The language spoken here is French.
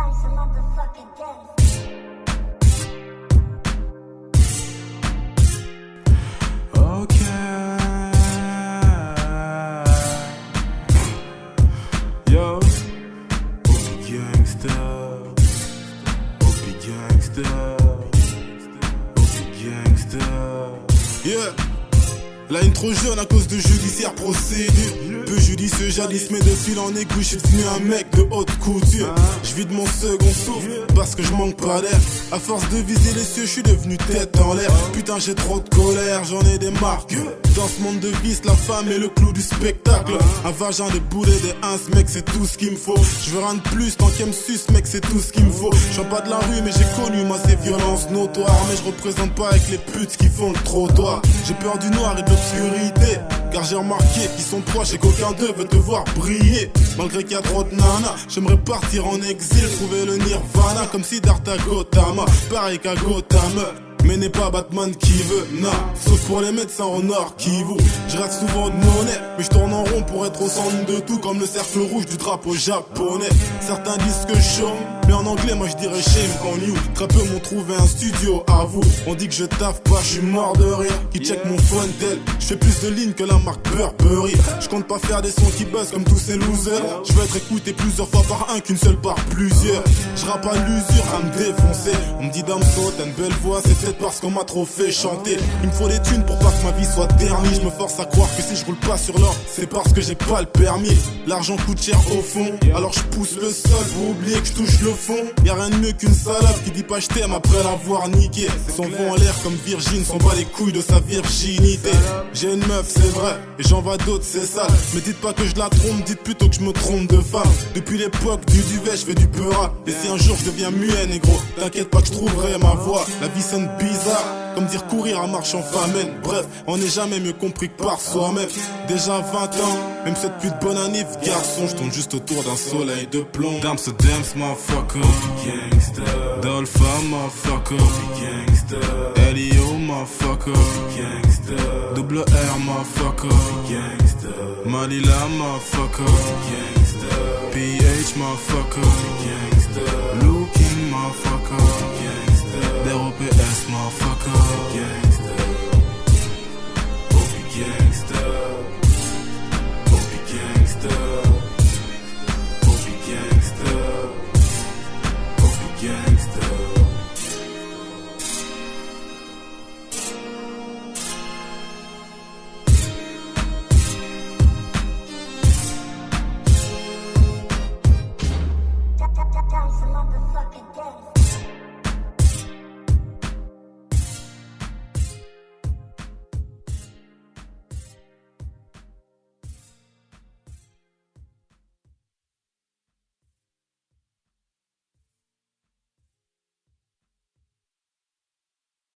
Ok. Yo, OP Gangsta, OP Gangsta, OP Gangsta. Yeah. La haine trop jeune à cause de judiciaire procédure. Peu judicieux jadis, mais de fil en aiguille, je suis devenu un mec de haute couture. Je vide mon second souffle parce que je manque pas d'air. À force de viser les cieux, je suis devenu tête en l'air. Putain, j'ai trop de colère, j'en ai des marques. Dans ce monde de vice, la femme est le clou du spectacle. Un vagin, des boulets, des ins, mec, c'est tout ce qu'il me faut. Je veux rien de plus, tant qu'elle me suce, mec, c'est tout ce qu'il me faut. Je suis pas de la rue, mais j'ai connu, moi, ces violences notoires. Mais je représente pas avec les putes qui font le trottoir. J'ai peur du noir et de l'obscurité, car j'ai remarqué qu'ils sont proches et qu'aucun d'eux veut te voir briller. Malgré qu'il y a trop de nanas, j'aimerais partir en exil, trouver le nirvana comme Siddhartha Gautama, pareil qu'à Gotham. Mais n'est pas Batman qui veut, non. Sauf pour les médecins en or qui vous. Je rêve souvent de monnaie, mais je tourne en rond pour être au centre de tout, comme le cercle rouge du drapeau japonais. Certains disent que je chôme, mais en anglais moi je dirais shame on you. Très peu m'ont trouvé un studio, à vous. On dit que je taffe pas, je suis mort de rire. Qui check mon phone tel, je fais plus de lignes que la marque Burberry. Je compte pas faire des sons qui buzzent comme tous ces losers. Je veux être écouté plusieurs fois par un qu'une seule par plusieurs. Je rappe à l'usure à me défoncer. On me dit Damso, t'as une belle voix, c'est peut-être parce qu'on m'a trop fait chanter. Il me faut des thunes pour pas que ma vie soit ternie. Je me force à croire que si je roule pas sur l'or, c'est parce que j'ai pas le permis. L'argent coûte cher au fond, alors je pousse le sol pour oublier que je touche le fond. Y'a rien de mieux qu'une salope qui dit pas je t'aime après l'avoir niqué. Son vent en l'air comme Virgin, s'en bat les couilles de sa virginité. J'ai une meuf, c'est vrai, et j'en vois d'autres, c'est sale. Mais dites pas que je la trompe, dites plutôt que je me trompe de femme. Depuis l'époque du duvet, je fais du peura. Et si un jour je deviens muet, négro, t'inquiète pas que je trouverai ma voix. La vie sonne bizarre, comme dire courir à marche en famine. Bref, on n'est jamais mieux compris que par soi-même. Déjà 20 ans, même cette pute bonne année, garçon, je tourne juste autour d'un soleil de plomb. Damn ce dance, motherfucker. Gangsta. Dolpha, motherfucker. Gangsta. Elio, motherfucker. Gangsta. Double R, motherfucker. Gangsta. Malila, motherfucker. Gangsta. PH, motherfucker. Gangsta. Looking, motherfucker. DROPS, motherfucker. Gangsta. OP Gangsta. OP Gangsta.